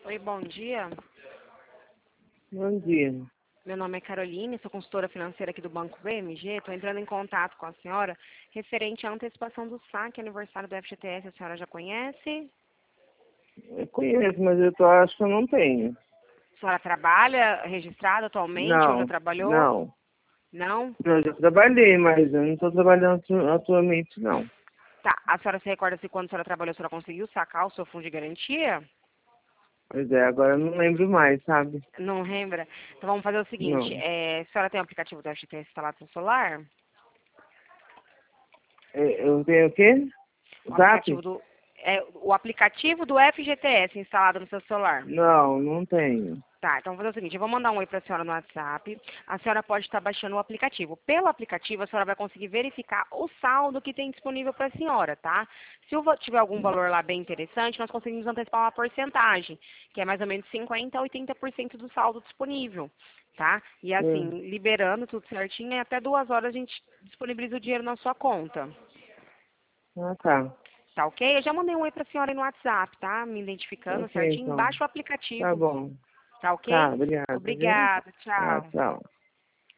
Oi, bom dia. Bom dia. Meu nome é Caroline, sou consultora financeira aqui do Banco BMG. Estou entrando em contato com a senhora referente à antecipação do saque aniversário do FGTS. A senhora já conhece? Eu conheço, mas acho que eu não tenho. A senhora trabalha registrada atualmente ou já Não, trabalhou? não. Não? Eu já trabalhei, mas eu não estou trabalhando atualmente, não. Tá. A senhora se recorda se quando a senhora trabalhou, a senhora conseguiu sacar o seu fundo de garantia? Pois é, agora eu não lembro mais, sabe? Não lembra? Então vamos fazer o seguinte. Não. A senhora tem o aplicativo do FGTS instalado no seu celular? Eu tenho o quê? O aplicativo Zap? do, o aplicativo do FGTS instalado no seu celular? Não, não tenho. Tá, então vamos fazer o seguinte, eu vou mandar um oi para a senhora no WhatsApp, a senhora pode estar baixando o aplicativo. Pelo aplicativo, a senhora vai conseguir verificar o saldo que tem disponível para a senhora, tá? Se tiver algum valor lá bem interessante, nós conseguimos antecipar uma porcentagem, que é mais ou menos 50% a 80% do saldo disponível, tá? E assim, Hum. liberando tudo certinho, em até 2 horas a gente disponibiliza o dinheiro na sua conta. Ah, tá. Tá ok? Eu já mandei um oi para a senhora aí no WhatsApp, tá? Me identificando Ok, certinho, então. baixa o Tá aplicativo. bom. Tá Tá, ok? obrigado, viu? Obrigada, Tá, tchau. tchau.